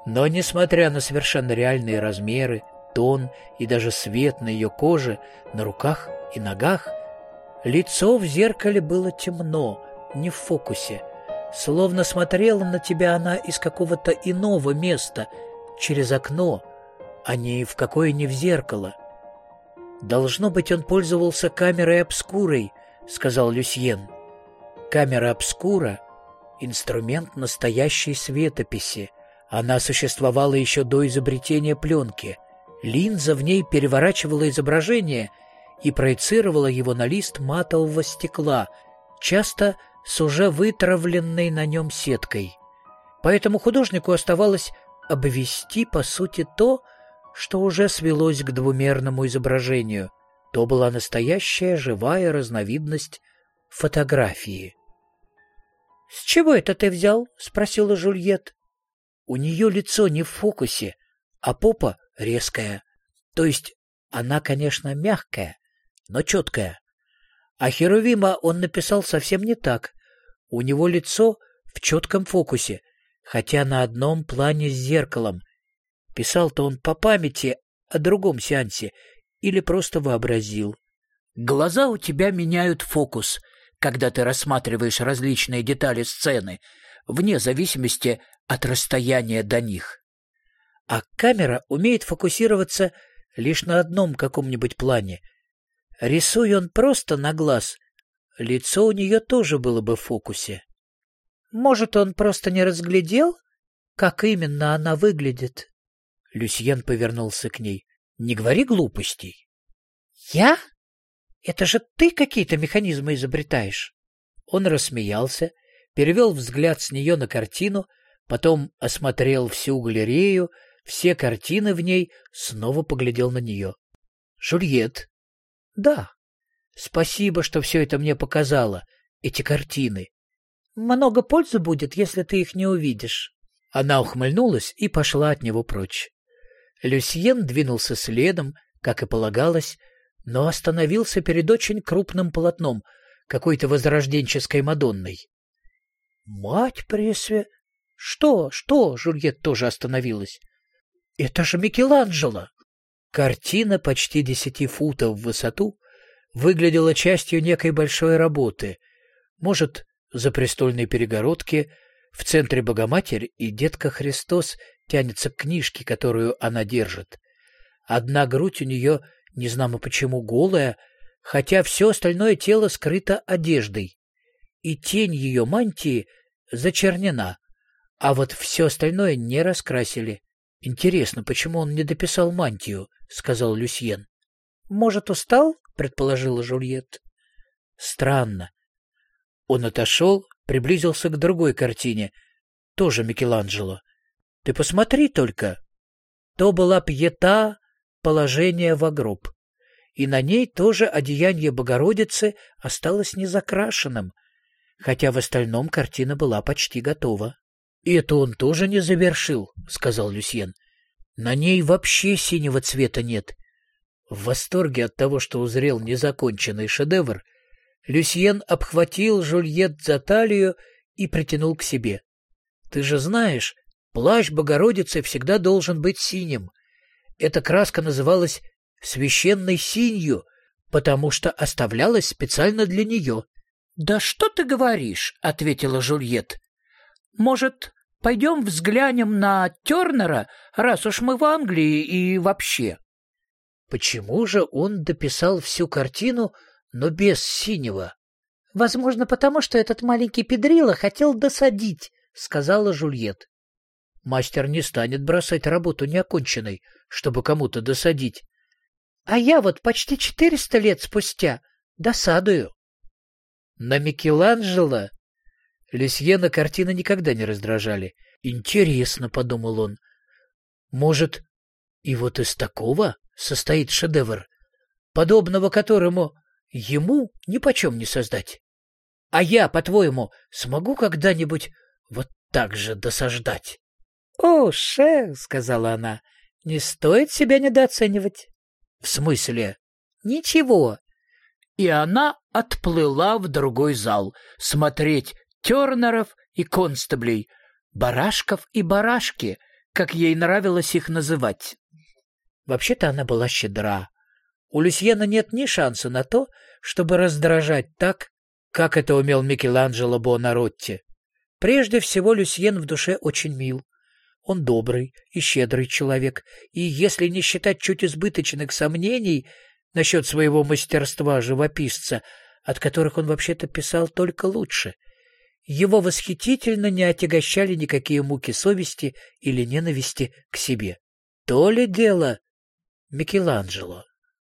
Но, несмотря на совершенно реальные размеры, тон и даже свет на ее коже, на руках и ногах, лицо в зеркале было темно, не в фокусе. Словно смотрела на тебя она из какого-то иного места, через окно, а не в какое-ни в зеркало. «Должно быть, он пользовался камерой обскурой», — сказал Люсьен. Камера обскура — инструмент настоящей светописи. Она существовала еще до изобретения пленки. Линза в ней переворачивала изображение и проецировала его на лист матового стекла, часто с уже вытравленной на нем сеткой. Поэтому художнику оставалось обвести, по сути, то, что уже свелось к двумерному изображению. То была настоящая живая разновидность фотографии. «С чего это ты взял?» — спросила Жюльет. «У нее лицо не в фокусе, а попа резкая. То есть она, конечно, мягкая, но четкая. А Херувима он написал совсем не так. У него лицо в четком фокусе, хотя на одном плане с зеркалом. Писал-то он по памяти о другом сеансе или просто вообразил. Глаза у тебя меняют фокус, когда ты рассматриваешь различные детали сцены, вне зависимости от расстояния до них. А камера умеет фокусироваться лишь на одном каком-нибудь плане. Рисуя он просто на глаз, лицо у нее тоже было бы в фокусе. Может, он просто не разглядел, как именно она выглядит? Люсьен повернулся к ней. «Не говори глупостей». «Я? Это же ты какие-то механизмы изобретаешь?» Он рассмеялся, перевел взгляд с нее на картину, потом осмотрел всю галерею, все картины в ней, снова поглядел на нее. «Жюльет». «Да. Спасибо, что все это мне показало, эти картины. Много пользы будет, если ты их не увидишь». Она ухмыльнулась и пошла от него прочь. Люсьен двинулся следом, как и полагалось, но остановился перед очень крупным полотном, какой-то возрожденческой Мадонной. «Мать пресвя! Что? Жюльет тоже остановилась. «Это же Микеланджело!» Картина почти 10 футов в высоту выглядела частью некой большой работы. Может, за престольной перегородки в центре Богоматерь и Детка Христос тянется к книжке, которую она держит. Одна грудь у нее, незнамо почему, голая, хотя все остальное тело скрыто одеждой, и тень ее мантии зачернена, а вот все остальное не раскрасили. «Интересно, почему он не дописал мантию?» — сказал Люсьен. «Может, устал?» — предположила Жюльет. «Странно». Он отошел, приблизился к другой картине, тоже Микеланджело. «Ты посмотри только!» То была Пьета «Положение во гроб», и на ней тоже одеяние Богородицы осталось незакрашенным, хотя в остальном картина была почти готова. «И это он тоже не завершил», — сказал Люсьен. «На ней вообще синего цвета нет». В восторге от того, что узрел незаконченный шедевр, Люсьен обхватил Жюльет за талию и притянул к себе. «Ты же знаешь, плащ Богородицы всегда должен быть синим. Эта краска называлась священной синью, потому что оставлялась специально для нее». «Да что ты говоришь?» — ответила Жюльет. «Может, пойдем взглянем на Тернера, раз уж мы в Англии и вообще?» Почему же он дописал всю картину, но без синего? «Возможно, потому что этот маленький педрила хотел досадить», — сказала Жюльет. «Мастер не станет бросать работу неоконченной, чтобы кому-то досадить. А я вот почти 400 лет спустя досадую». На Микеланджело Люсьена картины никогда не раздражали. «Интересно», — подумал он, — «может, и вот из такого состоит шедевр, подобного которому ему нипочем не создать? А я, по-твоему, смогу когда-нибудь вот так же досаждать?» «О, шеф», — сказала она, — «не стоит себя недооценивать». «В смысле?» «Ничего». И она отплыла в другой зал смотреть Тернеров и констеблей, барашков и барашки, как ей нравилось их называть. Вообще-то она была щедра. У Люсьена нет ни шанса на то, чтобы раздражать так, как это умел Микеланджело Буонаротти. Прежде всего, Люсьен в душе очень мил. Он добрый и щедрый человек, и если не считать чуть избыточных сомнений насчет своего мастерства живописца, от которых он вообще-то писал только лучше, его восхитительно не отягощали никакие муки совести или ненависти к себе. То ли дело Микеланджело.